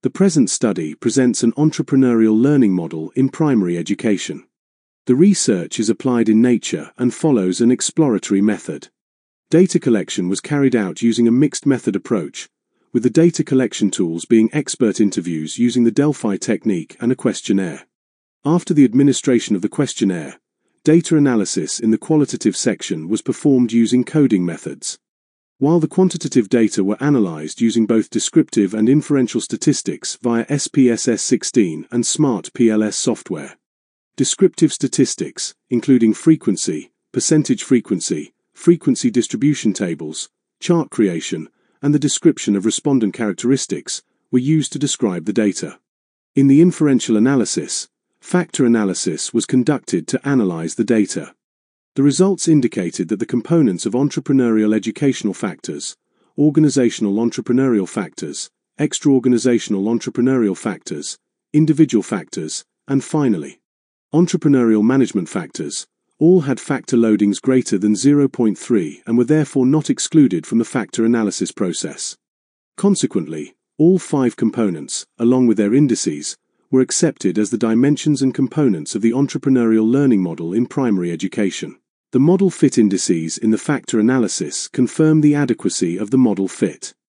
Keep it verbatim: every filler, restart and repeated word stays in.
The present study presents an entrepreneurial learning model in primary education. The research is applied in nature and follows an exploratory method. Data collection was carried out using a mixed method approach, with the data collection tools being expert interviews using the Delphi technique and a questionnaire. After the administration of the questionnaire, data analysis in the qualitative section was performed using coding methods. While the quantitative data were analyzed using both descriptive and inferential statistics via S P S S sixteen and Smart P L S software. Descriptive statistics, including frequency, percentage frequency, frequency distribution tables, chart creation, and the description of respondent characteristics, were used to describe the data. In the inferential analysis, factor analysis was conducted to analyze the data. The results indicated that the components of entrepreneurial educational factors, organizational entrepreneurial factors, extra-organizational entrepreneurial factors, individual factors, and finally, entrepreneurial management factors, all had factor loadings greater than zero point three and were therefore not excluded from the factor analysis process. Consequently, all five components, along with their indices, were accepted as the dimensions and components of the entrepreneurial learning model in primary education. The model fit indices in the factor analysis confirm the adequacy of the model fit.